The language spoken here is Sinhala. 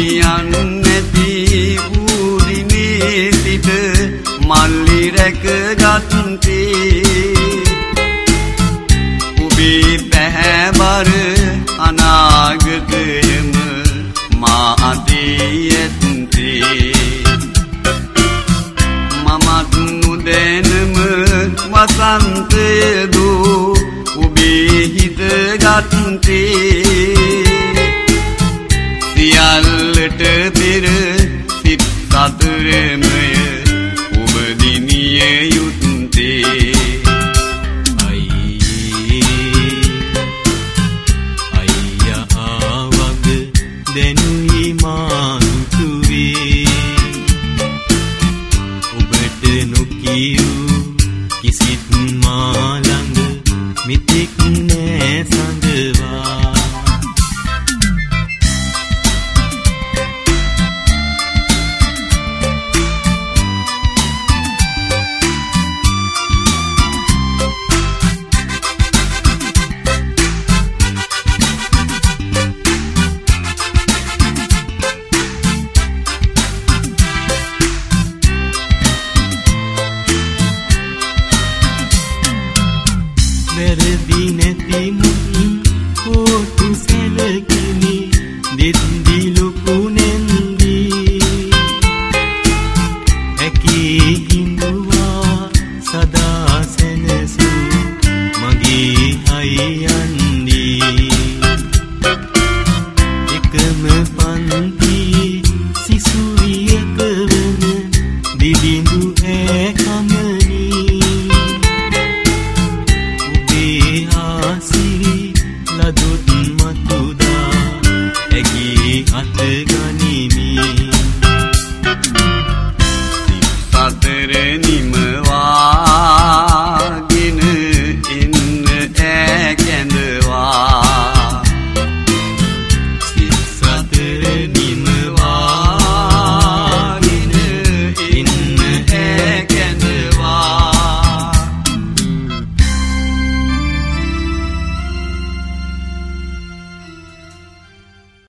මමියන් නැති ඌරිනේ සිට මල්ලි රැකගත්තේ ඔබේ පැහැබර අනාගතයම මා අතේ ඇත්තේ මමත් නොදැනම වසන්තය දෝ ඔබේ හිත ගත්තේ සියල්ලට පෙර සිත් සතරමය ඔබ දිනිය යුත්තේ අයියා ආවද දැනුයි මාතුවේ ඔබට නොකියූ කිසිත් මා ළඟ මිත්‍යක් නෑ සඳවා වැරදි නැති මුන් කෝටු සැලකිනි දෙද්දි ලොකු නැන්දි ඇකී හිඳුවා සදා සැනසු මගේ අයියන්දි එකම පන්ති සිසුවියක වන දිවිඳු ඈ කමනි ලදුත් මතුදා ඇගේ අතගා